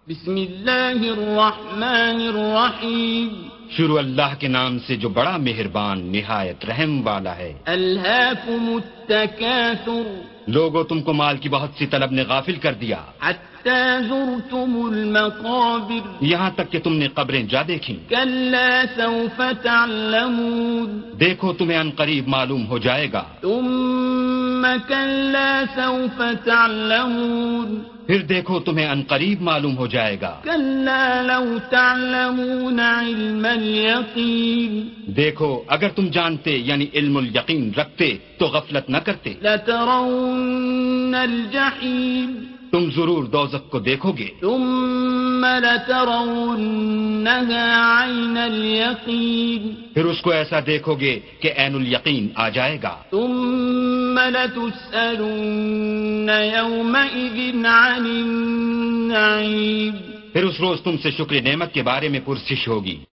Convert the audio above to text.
بسم اللہ الرحمن الرحیم. شروع اللہ کے نام سے جو بڑا مہربان نہایت رحم والا ہے. الہاکم التکاثر. لوگوں تم کو مال کی بہت سی طلب نے غافل کر دیا. حتی زرتم المقابر. یہاں تک کہ تم نے قبریں جا دیکھیں. کلا سوف تعلمون. دیکھو تمہیں ان قریب معلوم ہو جائے گا. ثم کلا سوف تعلمون. پھر دیکھو تمہیں ان قریب معلوم ہو جائے گا. کلا لو تعلمون علم الیقین. دیکھو اگر تم جانتے یعنی علم الیقین رکھتے تو غفلت نہ کرتے. لترون الجحیم. تم ضرور دوزخ کو دیکھو گے. ثم لترونها عین الیقین. پھر اس کو ایسا دیکھو گے کہ عین الیقین آ جائے گا. ثم لتسألن یومئذ عن النعیم. پھر اس روز تم سے شکر نعمت کے بارے میں پرسش ہوگی.